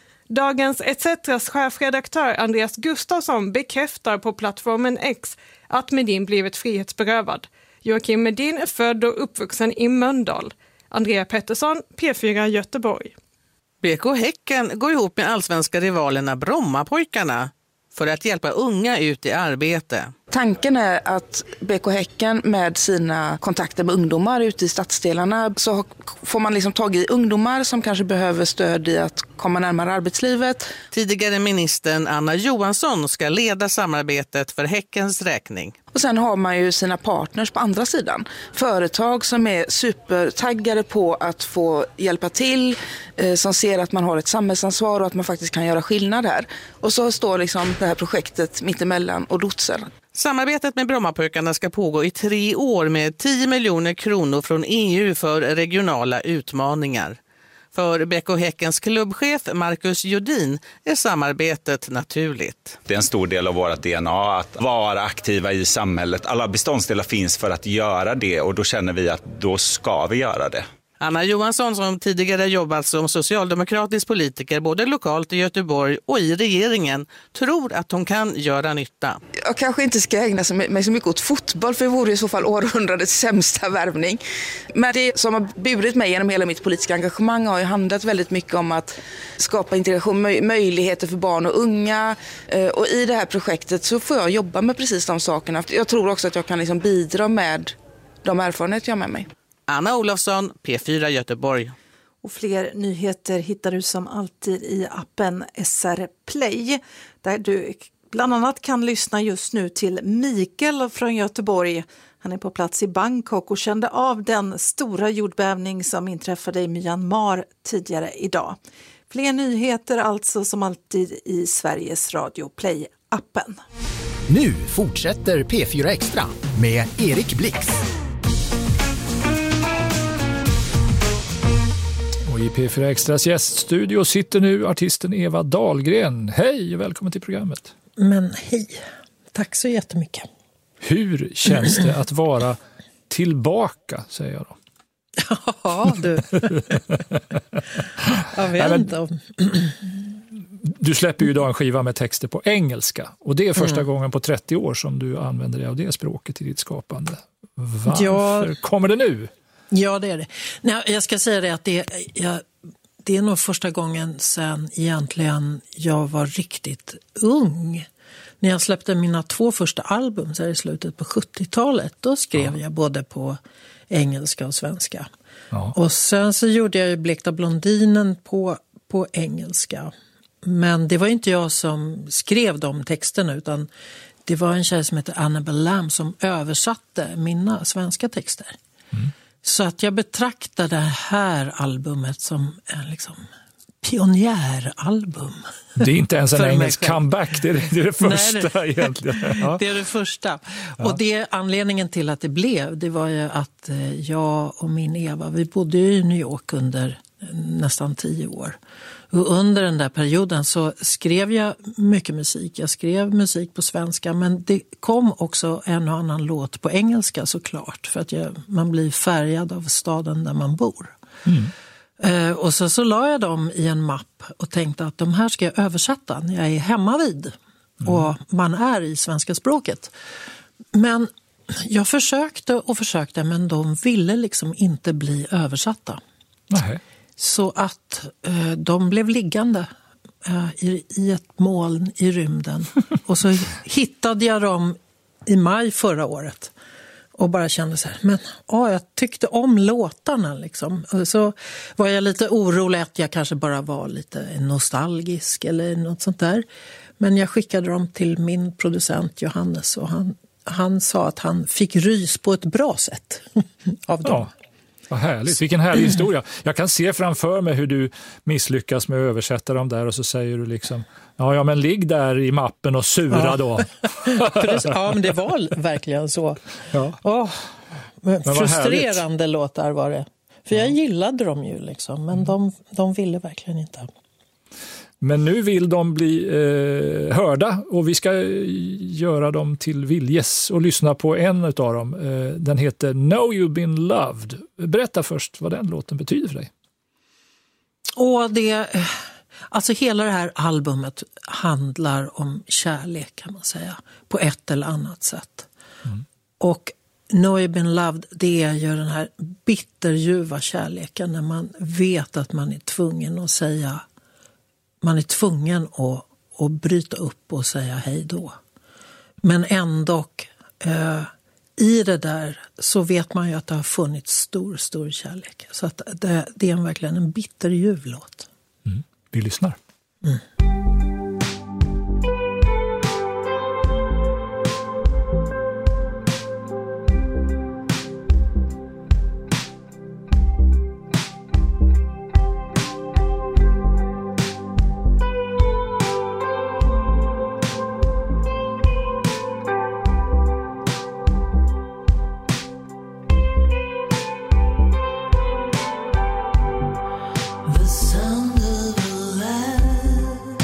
Dagens E T C:s chefredaktör Andreas Gustafsson bekräftar på plattformen X att Medin blivit frihetsberövad. Joakim Medin är född och uppvuxen i Mölndal. Andrea Pettersson, P fyra Göteborg. B K Häcken går ihop med allsvenska rivalerna Brommapojkarna för att hjälpa unga ut i arbete. Tanken är att B K Häcken med sina kontakter med ungdomar ute i stadsdelarna så får man liksom tag i ungdomar som kanske behöver stöd i att komma närmare arbetslivet. Tidigare ministern Anna Johansson ska leda samarbetet för Häckens räkning. Och sen har man ju sina partners på andra sidan. Företag som är supertaggade på att få hjälpa till, eh, som ser att man har ett samhällsansvar och att man faktiskt kan göra skillnad här. Och så står liksom det här projektet mittemellan och lotsar. Samarbetet med Brommapojkarna ska pågå i tre år med tio miljoner kronor från E U för regionala utmaningar. För B K Häckens klubbchef Marcus Jodin är samarbetet naturligt. Det är en stor del av vårt D N A att vara aktiva i samhället. Alla beståndsdelar finns för att göra det och då känner vi att då ska vi göra det. Anna Johansson som tidigare jobbat som socialdemokratisk politiker både lokalt i Göteborg och i regeringen tror att hon kan göra nytta. Jag kanske inte ska ägna mig så mycket åt fotboll för det vore i så fall århundradets sämsta värvning. Men det som har burit mig genom hela mitt politiska engagemang har ju handlat väldigt mycket om att skapa integration, möjligheter för barn och unga. Och i det här projektet så får jag jobba med precis de sakerna. Jag tror också att jag kan liksom bidra med de erfarenheter jag har med mig. Anna Olofsson, P fyra Göteborg. Och fler nyheter hittar du som alltid i appen S R Play. Där du bland annat kan lyssna just nu till Mikael från Göteborg. Han är på plats i Bangkok och kände av den stora jordbävning som inträffade i Myanmar tidigare idag. Fler nyheter alltså som alltid i Sveriges Radio Play-appen. Nu fortsätter P fyra Extra med Erik Blix. Och i P fyra Extras gäststudio sitter nu artisten Eva Dahlgren. Hej och välkommen till programmet. Men hej, tack så jättemycket. Hur känns det att vara tillbaka, säger jag då? Ja, du. Jag vet inte. Du släpper ju idag en skiva med texter på engelska. Och det är första mm. gången på trettio år som du använder dig av det språket i ditt skapande. Varför ja. kommer det nu? Ja, det är det. Nej, jag ska säga det att det, jag, det är nog första gången sedan egentligen jag var riktigt ung. När jag släppte mina två första album så här i slutet på sjuttiotalet, då skrev ja. jag både på engelska och svenska. Ja. Och sen så gjorde jag ju Blekta blondinen på, på engelska. Men det var inte jag som skrev de texterna utan det var en tjej som heter Annabelle Lamb som översatte mina svenska texter. Mm. Så att jag betraktar det här albumet som en liksom pionjäralbum. Det är inte ens en engelsk comeback, det är det, det, är det första Nej, det, egentligen. Ja. Det är det första. Ja. Och det anledningen till att det blev, det var ju att jag och min Eva, vi bodde i New York under nästan tio år. Och under den där perioden så skrev jag mycket musik. Jag skrev musik på svenska men det kom också en och annan låt på engelska såklart. För att jag, man blir färgad av staden där man bor. Mm. Eh, och så, så la jag dem i en mapp och tänkte att de här ska jag översätta när jag är hemma vid. Mm. Och man är i svenska språket. Men jag försökte och försökte men de ville liksom inte bli översatta. Nej. Så att eh, de blev liggande eh, i, i ett moln i rymden. Och så hittade jag dem i maj förra året. Och bara kände så här, men ja, jag tyckte om låtarna liksom. Och så var jag lite orolig att jag kanske bara var lite nostalgisk eller något sånt där. Men jag skickade dem till min producent Johannes och han, han sa att han fick rys på ett bra sätt av dem. Ja. Vad härligt, vilken härlig historia. Jag kan se framför mig hur du misslyckas med att översätta dem där och så säger du liksom, ja, ja men ligg där i mappen och sura ja. då. Ja, men det var verkligen så. Ja. Oh, men men frustrerande härligt. låtar var det. För jag gillade dem ju liksom, men de, de ville verkligen inte. Men nu vill de bli eh, hörda och vi ska göra dem till viljes och lyssna på en av dem. Eh, den heter Know You've Been Loved. Berätta först vad den låten betyder för dig. Och det, alltså hela det här albumet handlar om kärlek kan man säga. På ett eller annat sätt. Mm. Och Know You've Been Loved, det är ju den här bitterljuva kärleken när man vet att man är tvungen att säga Man är tvungen att, att bryta upp och säga hej då. Men ändå eh, i det där så vet man ju att det har funnits stor, stor kärlek. Så att det, det är verkligen en bitterljuv låt. Mm. Vi lyssnar. Mm. The sound of a laugh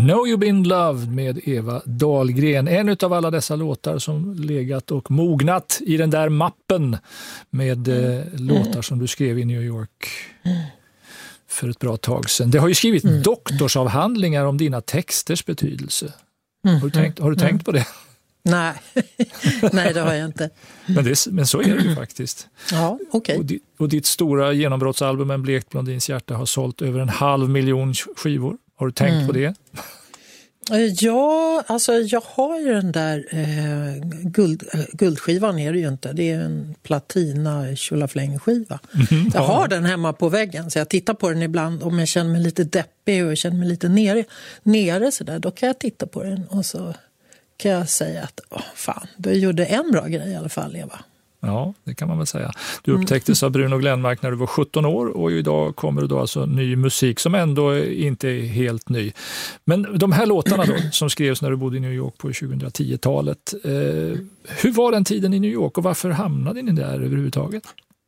Know You Been Loved med Eva Dahlgren. En av alla dessa låtar som legat och mognat i den där mappen med mm. eh, låtar mm. som du skrev i New York mm. för ett bra tag sedan. Det har ju skrivit mm. doktorsavhandlingar om dina texters betydelse. Mm. Har du tänkt, har du tänkt mm. på det? Nej. Nej, det har jag inte. Men, det, men så är det ju faktiskt. Ja, okej. Okay. Och, och ditt stora genombrottsalbum En blekt blondins hjärta har sålt över en halv miljon skivor. Har du tänkt mm. på det? Ja, alltså jag har ju den där eh, guld, äh, guldskivan är det ju inte. Det är en platina tjolaflängskiva. Mm, jag har den hemma på väggen så jag tittar på den ibland om jag känner mig lite deppig och jag känner mig lite nere, nere så där. Då kan jag titta på den och så kan jag säga att åh, fan, du gjorde en bra grej i alla fall, Eva. Ja, det kan man väl säga. Du upptäcktes av Bruno Glenmark när du var sjutton år och idag kommer det då alltså ny musik som ändå inte är helt ny. Men de här låtarna då som skrevs när du bodde i New York på tjugohundratio-talet, eh, hur var den tiden i New York och varför hamnade ni där överhuvudtaget?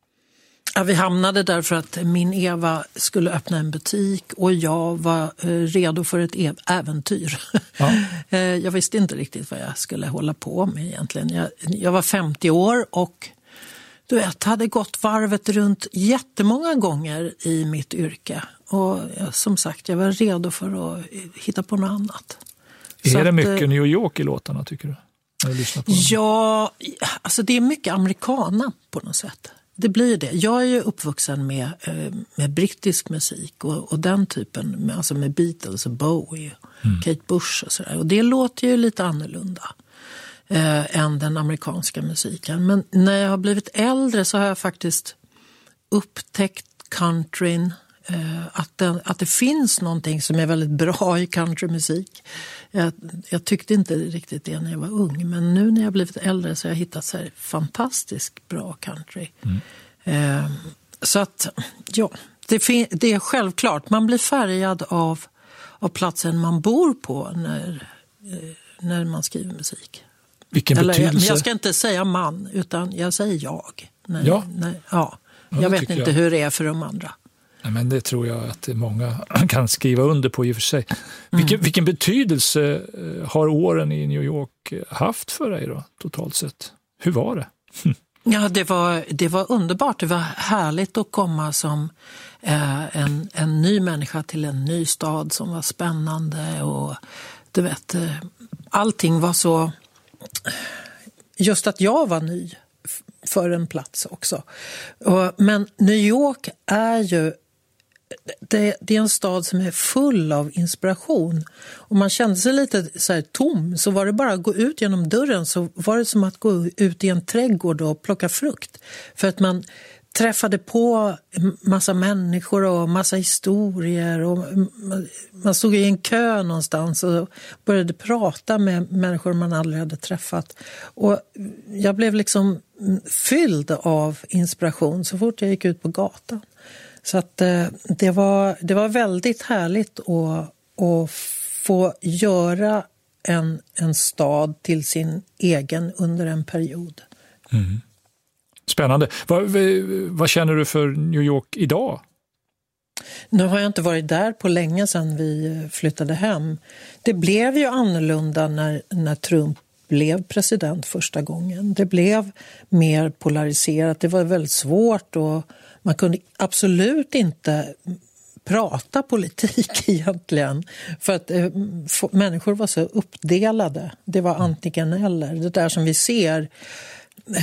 Ja, vi hamnade där för att min Eva skulle öppna en butik och jag var eh, redo för ett ev- äventyr. Ja. eh, jag visste inte riktigt vad jag skulle hålla på med egentligen. Jag, jag var femtio år och du vet, hade gått varvet runt jättemånga gånger i mitt yrke. Och ja, som sagt, jag var redo för att hitta på något annat. Är Så det att, mycket New York i låtarna tycker du? När du lyssnar på dem? Ja, alltså det är mycket amerikana på något sätt. Det blir det. Jag är ju uppvuxen med, med brittisk musik och, och den typen, med, alltså med Beatles och Bowie och mm. Kate Bush och sådär. Och det låter ju lite annorlunda eh, än den amerikanska musiken. Men när jag har blivit äldre så har jag faktiskt upptäckt countryn. Eh, att, den, att det finns någonting som är väldigt bra i countrymusik. Jag, jag tyckte inte riktigt det när jag var ung. Men nu när jag blivit äldre så har jag hittat så här fantastiskt bra country. Mm. Eh, så att, ja, det, fin- det är självklart. Man blir färgad av, av platsen man bor på när, eh, när man skriver musik. Vilken Eller, betydelse? jag, jag ska inte säga man, utan jag säger jag. När, ja. När, ja. ja jag vet inte jag. hur det är för de andra. Ja, men det tror jag att många kan skriva under på i och för sig. Vilken, mm. vilken betydelse har åren i New York haft för dig då, totalt sett? Hur var det? Ja, det var, det var underbart. Det var härligt att komma som eh, en, en ny människa till en ny stad som var spännande. Och du vet, eh, allting var så... Just att jag var ny för en plats också. Och, men New York är ju... Det, det är en stad som är full av inspiration. Om man kände sig lite så här tom så var det bara att gå ut genom dörren så var det som att gå ut i en trädgård och plocka frukt. För att man träffade på massa människor och massa historier och man stod i en kö någonstans och började prata med människor man aldrig hade träffat. Och jag blev liksom fylld av inspiration så fort jag gick ut på gatan. Så att eh, det var, det var väldigt härligt att, att få göra en, en stad till sin egen under en period. Mm. Spännande. Vad, vad känner du för New York idag? Nu har jag inte varit där på länge sedan vi flyttade hem. Det blev ju annorlunda när, när Trump blev president första gången. Det blev mer polariserat. Det var väldigt svårt och man kunde absolut inte prata politik egentligen. För att eh, f- människor var så uppdelade. Det var antingen eller. Det där som vi ser eh,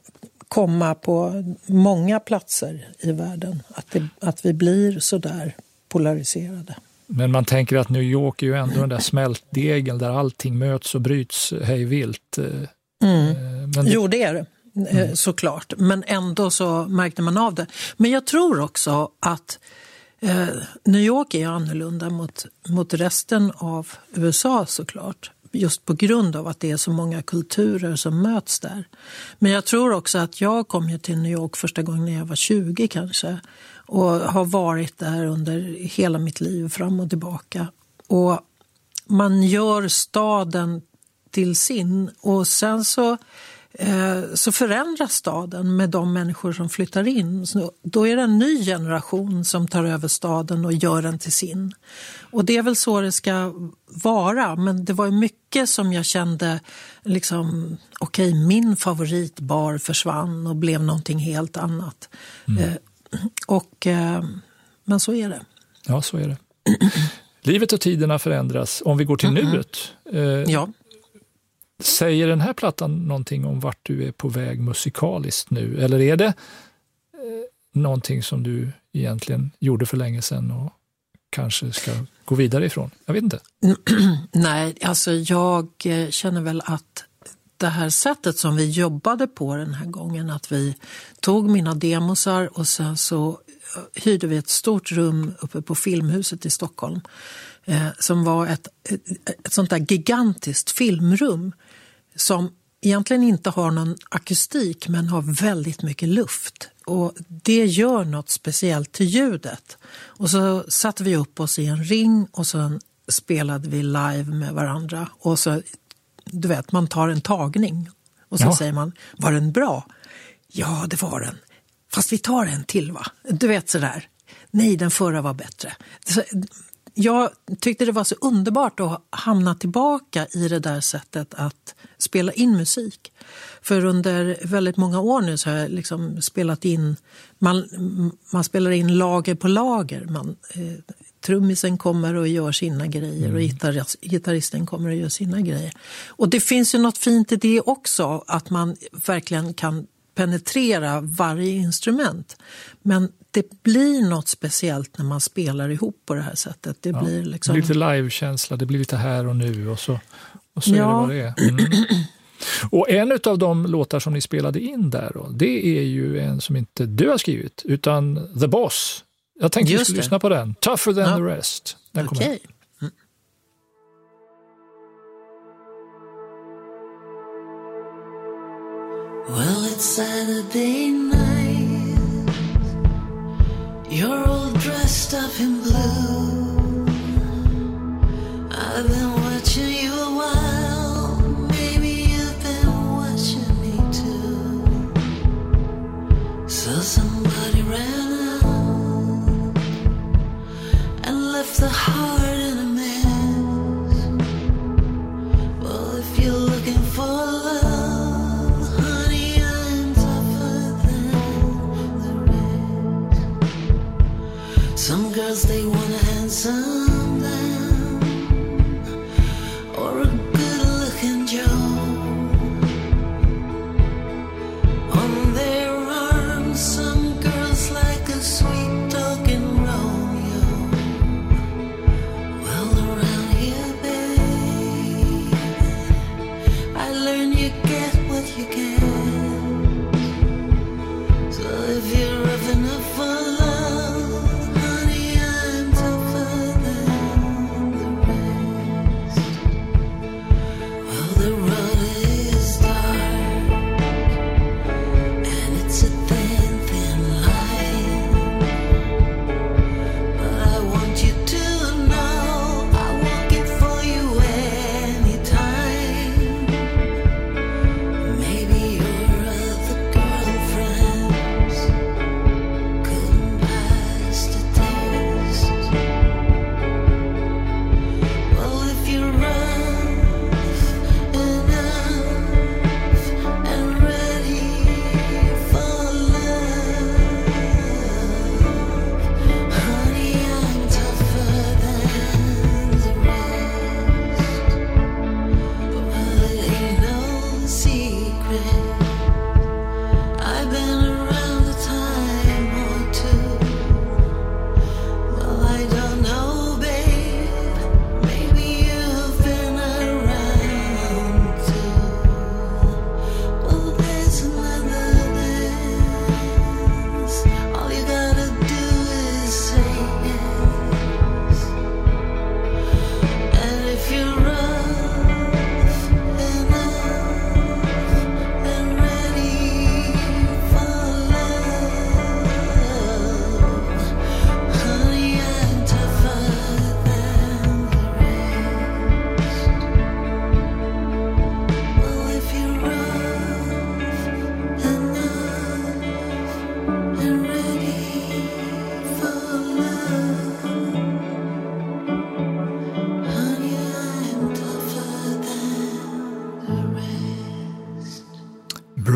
komma på många platser i världen. Att, det, att vi blir så där polariserade. Men man tänker att New York är ju ändå den där smältdegen där allting möts och bryts hej vilt. Mm. Men det... Jo, det är det. Mm. Såklart. Men ändå så märkte man av det. Men jag tror också att eh, New York är annorlunda mot, mot resten av U S A såklart. Just på grund av att det är så många kulturer som möts där. Men jag tror också att jag kom ju till New York första gången när jag var tjugo kanske. Och har varit där under hela mitt liv fram och tillbaka. Och man gör staden till sin. Och sen så så förändras staden med de människor som flyttar in. Så då är det en ny generation som tar över staden och gör den till sin. Och det är väl så det ska vara, men det var mycket som jag kände liksom, okej, okay, min favoritbar försvann och blev någonting helt annat. Mm. Eh, och, eh, men så är det. Ja, så är det. Livet och tiderna förändras. Om vi går till mm-hmm. nuet. Eh, ja. Säger den här plattan någonting om vart du är på väg musikaliskt nu? Eller är det eh, någonting som du egentligen gjorde för länge sedan och kanske ska gå vidare ifrån? Jag vet inte. Nej, alltså jag känner väl att det här sättet som vi jobbade på den här gången, att vi tog mina demosar och sen så hyrde vi ett stort rum uppe på Filmhuset i Stockholm eh, som var ett, ett, ett sånt där gigantiskt filmrum som egentligen inte har någon akustik men har väldigt mycket luft. Och det gör något speciellt till ljudet. Och så satte vi upp oss i en ring och sen spelade vi live med varandra. Och så, du vet, man tar en tagning och så ja. säger man, var den bra? Ja, det var den. Fast vi tar en till, va? Du vet sådär. Nej, den förra var bättre. Så, jag tyckte det var så underbart att hamna tillbaka i det där sättet att spela in musik. För under väldigt många år nu så har jag liksom spelat in, man, man spelar in lager på lager. Man, eh, trummisen kommer och gör sina grejer mm. och gitarrist, gitarristen kommer och gör sina grejer. Och det finns ju något fint i det också, att man verkligen kan penetrera varje instrument. Men det blir något speciellt när man spelar ihop på det här sättet. Det, ja, blir liksom... lite live-känsla, det blir lite här och nu och så, och så ja. är det vad det är. Mm. Och en av de låtar som ni spelade in där då, det är ju en som inte du har skrivit, utan The Boss. Jag tänkte Just vi skulle det. lyssna på den. Tougher than ja. the rest. Den Okej. Okay. Mm. Well, it's Saturday night. You're all dressed up in blue. I've been watching you a while. Maybe you've been watching me too. So somebody ran out and left the heart in a mess. Well, if you're looking for love, some girls, they want a handsome man or a good-looking Joe. On their arms, some girls like a sweet-talking Romeo. Well, around here, baby, I learned you get what you can. So if you're rough enough for love, some girls, they want a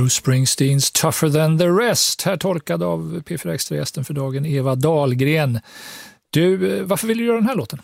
Bruce Springsteens Tougher than the rest, här tolkad av P fyra Extra-gästen för dagen, Eva Dahlgren. Du, varför vill du göra den här låten?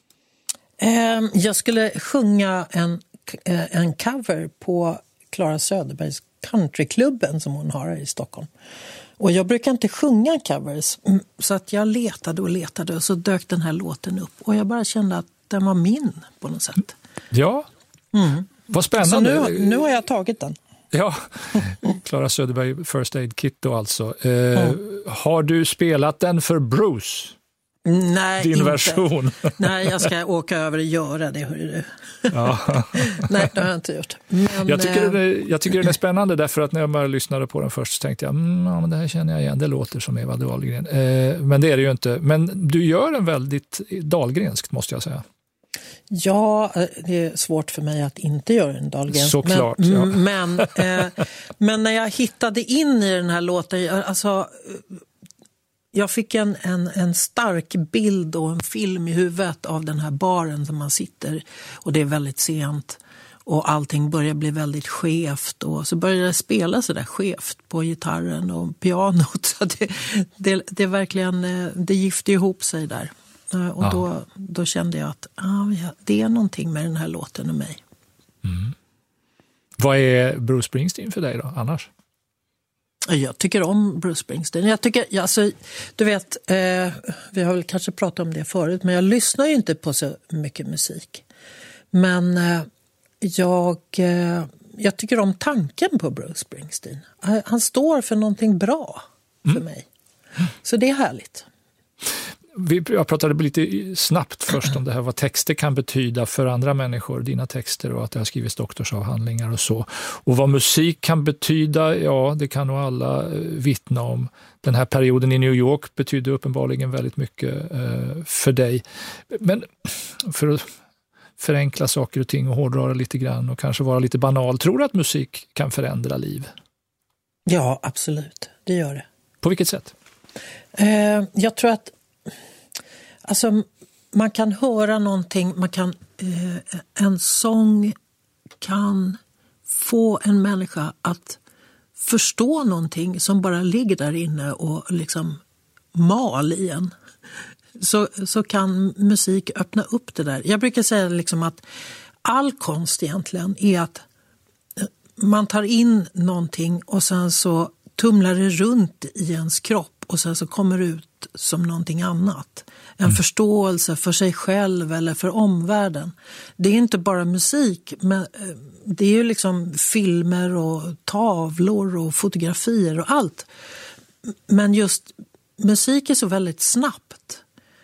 Um, jag skulle sjunga en, en cover på Clara Söderbergs countryklubben som hon har här i Stockholm. Och jag brukar inte sjunga covers, så att jag letade och letade och så dök den här låten upp. Och jag bara kände att den var min på något sätt. Ja, mm. vad spännande. Så nu, nu har jag tagit den. Ja, Clara Söderberg, First Aid Kit då alltså. Eh, mm. Har du spelat den för Bruce? Nej, din inte. version. Nej, jag ska åka över och göra det, hörru du. Ja. Nej, det har jag inte gjort. Men, jag, tycker den är, jag tycker den är spännande därför att när jag bara lyssnade på den först så tänkte jag, mm, ja, men det här känner jag igen, det låter som Eva Dahlgren. Eh, men det är det ju inte. Men du gör en väldigt Dahlgrenskt, måste jag säga. Ja, det är svårt för mig att inte göra en Dahlgren. Såklart, men, ja. men, eh, men när jag hittade in i den här låten, alltså jag fick en, en, en stark bild och en film i huvudet av den här baren som man sitter, och det är väldigt sent och allting börjar bli väldigt skevt, och så börjar det spela så där skevt på gitarren och pianot, så det, det, det är verkligen, det gifter ihop sig där. Och ja. då, då kände jag att ah, ja, det är någonting med den här låten och mig. Mm. Vad är Bruce Springsteen för dig då, annars? Jag tycker om Bruce Springsteen. Jag tycker, alltså, du vet, eh, vi har väl kanske pratat om det förut, men jag lyssnar ju inte på så mycket musik. Men eh, jag, eh, jag tycker om tanken på Bruce Springsteen. Han står för någonting bra för mm. mig. Så det är härligt. Vi, jag pratade lite snabbt först om det här, vad texter kan betyda för andra människor, dina texter, och att det har skrivits doktorsavhandlingar och så. Och vad musik kan betyda, ja, det kan nog alla vittna om. Den här perioden i New York betyder uppenbarligen väldigt mycket eh, för dig. Men för att förenkla saker och ting och hårdra det lite grann och kanske vara lite banal, tror du att musik kan förändra liv? Ja, absolut. Det gör det. På vilket sätt? Eh, jag tror att alltså, man kan höra någonting, man kan, eh, en sång kan få en människa att förstå någonting som bara ligger där inne och liksom mal i en. Så, så kan musik öppna upp det där. Jag brukar säga liksom att all konst egentligen är att man tar in någonting och sen så tumlar det runt i ens kropp och sen så kommer det ut som någonting annat. En mm. förståelse för sig själv eller för omvärlden. Det är inte bara musik, men det är ju liksom filmer och tavlor och fotografier och allt. Men just musik är så väldigt snabbt.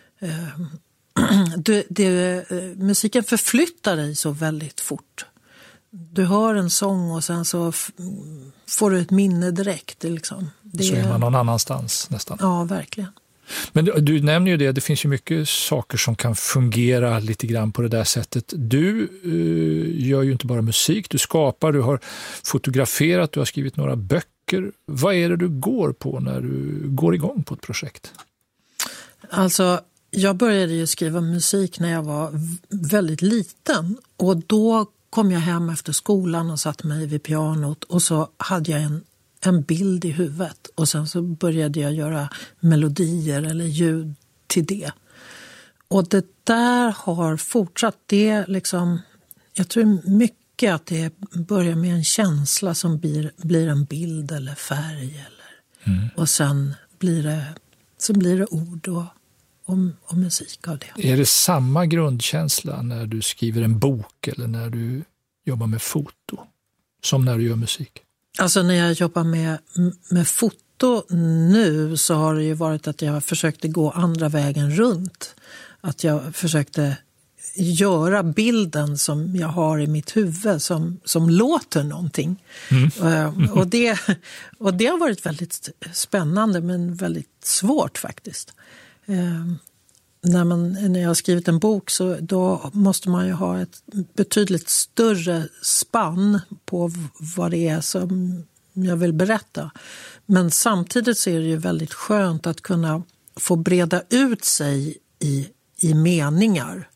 Det, det, musiken förflyttar dig så väldigt fort. Du hör en sång och sen så f- får du ett minne direkt. Det liksom. det så är man någon annanstans nästan. Ja, verkligen. Men du, du nämner ju det, det finns ju mycket saker som kan fungera lite grann på det där sättet. Du uh, gör ju inte bara musik, du skapar, du har fotograferat, du har skrivit några böcker. Vad är det du går på när du går igång på ett projekt? Alltså, jag började ju skriva musik när jag var väldigt liten, och då kom jag hem efter skolan och satt mig vid pianot och så hade jag en, en bild i huvudet och sen så började jag göra melodier eller ljud till det. Och det där har fortsatt. Det liksom, jag tror mycket att det börjar med en känsla som blir, blir en bild eller färg eller, mm. och sen blir det, så blir det ord och Om, om musik av det. Är det samma grundkänsla när du skriver en bok eller när du jobbar med foto som när du gör musik? Alltså när jag jobbar med, med foto nu så har det ju varit att jag försökte gå andra vägen runt. Att jag försökte göra bilden som jag har i mitt huvud som, som låter någonting. Mm. Mm. Och, det, och det har varit väldigt spännande men väldigt svårt faktiskt. Eh, när, man, när jag har skrivit en bok så då måste man ju ha ett betydligt större spann på vad det är som jag vill berätta. Men samtidigt så är det ju väldigt skönt att kunna få breda ut sig i, i meningar.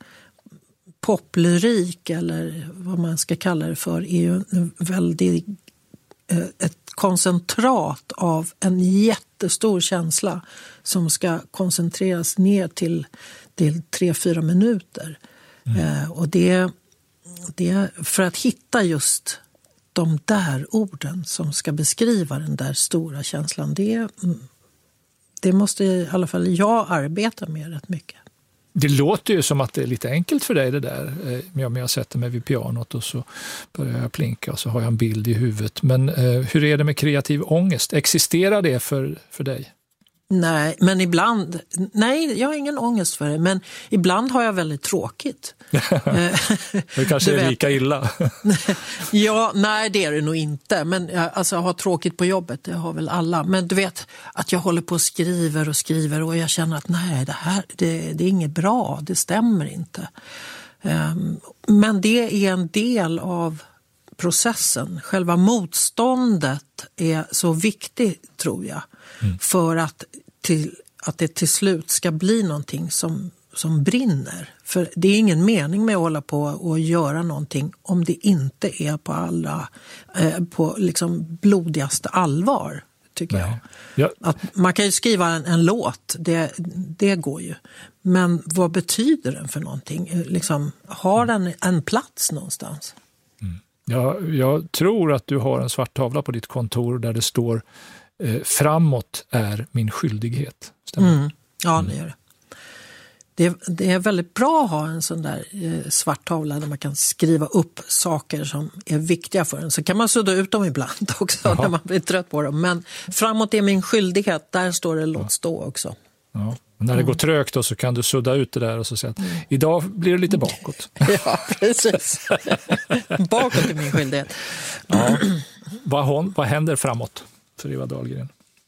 Poplyrik eller vad man ska kalla det för är ju en väldigt ett koncentrat av en jättestor känsla som ska koncentreras ner till, till tre, fyra minuter. Mm. Eh, och det, det för att hitta just de där orden som ska beskriva den där stora känslan, det, det måste i alla fall jag arbeta med rätt mycket. Det låter ju som att det är lite enkelt för dig det där. Jag, jag sätter mig vid pianot och så börjar jag plinka och så har jag en bild i huvudet. Men eh, hur är det med kreativ ångest? Existerar det för, för dig? Nej, men ibland... Nej, jag har ingen ångest för det. Men ibland har jag väldigt tråkigt. Det kanske är lika illa. Ja, nej det är det nog inte. Men jag, alltså, jag har tråkigt på jobbet, det har väl alla. Men du vet att jag håller på och skriver och skriver och jag känner att nej, det här det, det är inget bra, det stämmer inte. Um, men det är en del av processen. Själva motståndet är så viktigt, tror jag. Mm. För att, till, att det till slut ska bli någonting som, som brinner. För det är ingen mening med att hålla på och göra någonting om det inte är på alla eh, på liksom blodigaste allvar, tycker Nej. jag. Ja. Att man kan ju skriva en, en låt, det, det går ju. Men vad betyder den för någonting? Liksom, har den en plats någonstans? Mm. Ja, jag tror att du har en svart tavla på ditt kontor där det står eh, framåt är min skyldighet. Stämmer? Mm. Ja, det gör det. det. Det är väldigt bra att ha en sån där eh, svart tavla där man kan skriva upp saker som är viktiga för en. Så kan man sudda ut dem ibland också Jaha. när man blir trött på dem. Men framåt är min skyldighet, där står det låt stå också. Ja. Och när det går trögt då så kan du sudda ut det där och så säga att mm. idag blir det lite bakåt. Ja, precis. Bakåt är min skyldighet. Ja. Vad, hon, vad händer framåt för Eva Dahlgren?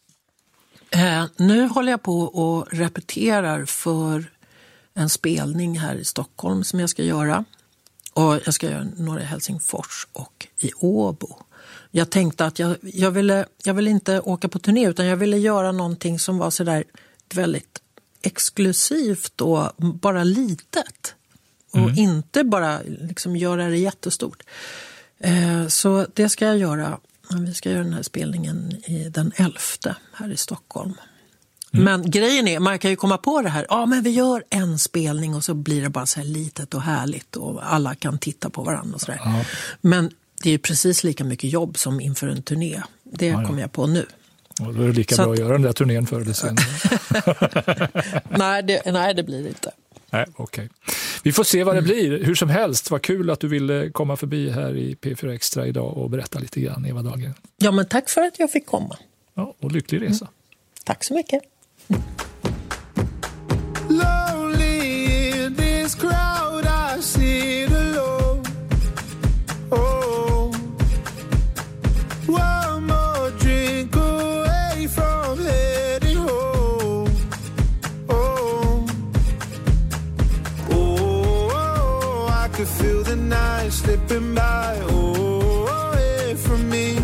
Eh, nu håller jag på och repeterar för en spelning här i Stockholm som jag ska göra. Och jag ska göra några i Helsingfors och i Åbo. Jag tänkte att jag, jag, ville, jag ville inte åka på turné utan jag ville göra någonting som var så där väldigt exklusivt och bara litet. Och mm. inte bara liksom göra det jättestort. Eh, så det ska jag göra. Vi ska göra den här spelningen i den elfte här i Stockholm. Mm. Men grejen är, man kan ju komma på det här. Ja, men vi gör en spelning och så blir det bara så här litet och härligt. Och alla kan titta på varandra och sådär. Ja. Men det är ju precis lika mycket jobb som inför en turné. Det ja, ja. kommer jag på nu. Och då är det lika så bra att göra den där turnén för det sen. nej, det, nej, det blir det inte. Nej, okej. Okay. Vi får se vad det blir. Hur som helst, vad kul att du ville komma förbi här i P fyra Extra idag och berätta lite grann, Eva Dahlgren. Ja, men tack för att jag fick komma. Ja, och lycklig resa. Mm. Tack så mycket. Mm. Slipping by, oh, away from me.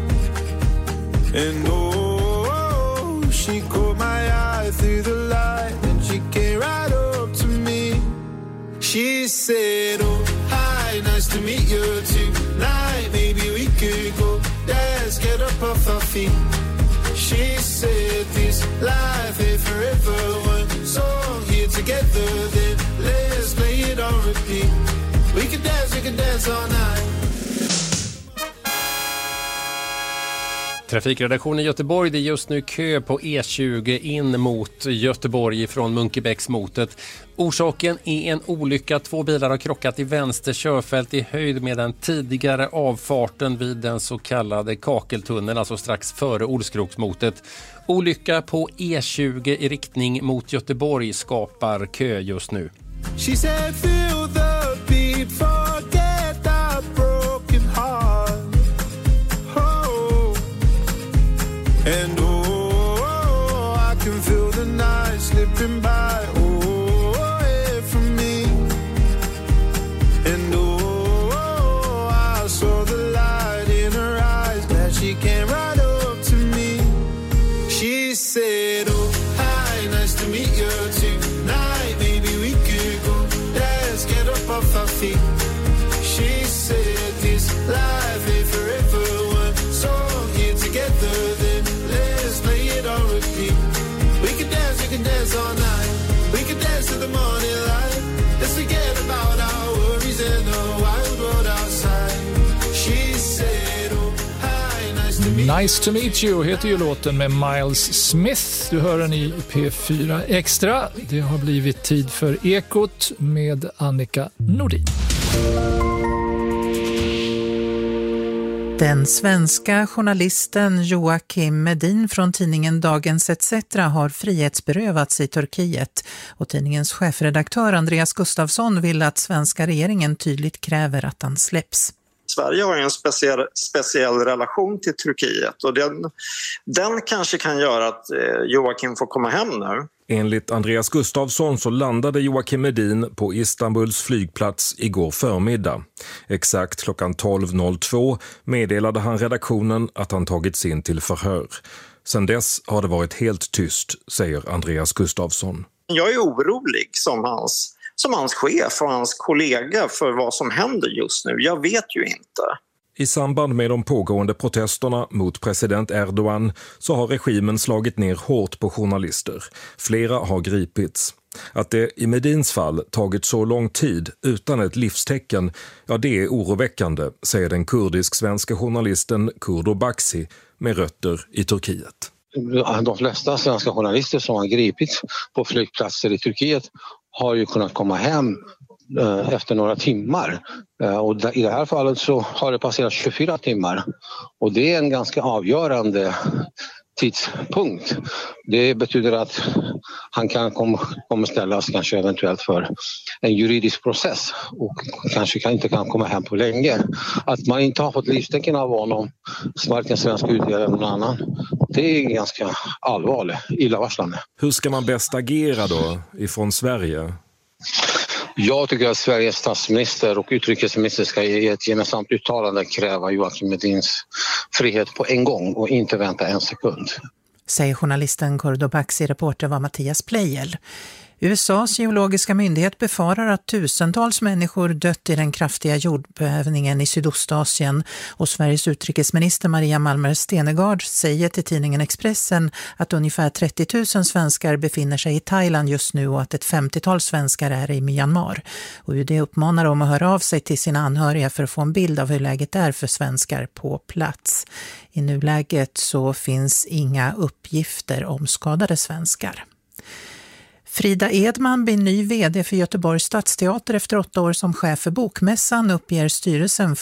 And oh, she caught my eye through the light and she came right up to me. She said, oh, hi, nice to meet you tonight. Maybe we could go dance, get up off our feet. She said this life ain't forever. One song here together, then let's play it on repeat. We can dance, we can dance all night. Trafikredaktionen i Göteborg, det är just nu kö på E tjugo in mot Göteborg från Munkebäcksmotet. Orsaken är en olycka. Två bilar har krockat i vänster körfält i höjd med den tidigare avfarten vid den så kallade Kakeltunneln, alltså strax före Olskroksmotet. Olycka på E tjugo i riktning mot Göteborg skapar kö just nu. She said, feel the beat, forget that broken heart. Oh, and oh, I can feel the night slipping by. Oh, away from me. And oh, I saw the light in her eyes, that she came right up to me. She said, oh, hi, nice to meet you tonight. Maybe we could go dance, get up off our feet. She said this life ain't forever. One song Nice to meet you heter ju låten med Miles Smith. Du hör den i P fyra Extra. Det har blivit tid för Ekot med Annika Nordin. Den svenska journalisten Joakim Medin från tidningen Dagens et cetera har frihetsberövats i Turkiet och tidningens chefredaktör Andreas Gustafsson vill att svenska regeringen tydligt kräver att han släpps. Sverige har ju en speciell, speciell relation till Turkiet och den, den kanske kan göra att Joakim får komma hem nu. Enligt Andreas Gustafsson så landade Joakim Medin på Istanbuls flygplats igår förmiddag. Exakt klockan tolv noll två meddelade han redaktionen att han tagits in till förhör. Sedan dess har det varit helt tyst, säger Andreas Gustafsson. Jag är orolig som hans, som hans chef och hans kollega för vad som händer just nu. Jag vet ju inte. I samband med de pågående protesterna mot president Erdogan så har regimen slagit ner hårt på journalister. Flera har gripits. Att det i Medins fall tagit så lång tid utan ett livstecken, ja det är oroväckande, säger den kurdisk-svenska journalisten Kurdo Baxi med rötter i Turkiet. De flesta svenska journalister som har gripits på flygplatser i Turkiet har ju kunnat komma hem efter några timmar. Och i det här fallet så har det passerat tjugofyra timmar. Och det är en ganska avgörande tidspunkt. Det betyder att han kan komma, kommer ställas kanske eventuellt för en juridisk process och kanske kan, inte kan komma hem på länge. Att man inte har fått livstecken av honom, varken svensk U D eller någon annan, det är ganska allvarligt, illavarslande. Hur ska man bäst agera då ifrån Sverige? Jag tycker att Sveriges statsminister och utrikesminister ska i ett gemensamt uttalande kräva Joakim Medins frihet på en gång och inte vänta en sekund. Säger journalisten Kurdo Baxi, reporter var Mattias Pleijel. U S A:s geologiska myndighet befarar att tusentals människor dött i den kraftiga jordbävningen i Sydostasien och Sveriges utrikesminister Maria Malmer Stenegard säger till tidningen Expressen att ungefär trettio tusen svenskar befinner sig i Thailand just nu och att ett femtiotal svenskar är i Myanmar. Och U D uppmanar dem att höra av sig till sina anhöriga för att få en bild av hur läget är för svenskar på plats. I nuläget så finns inga uppgifter om skadade svenskar. Frida Edman blir ny vd för Göteborgs stadsteater efter åtta år som chef för Bokmässan, uppger styrelsen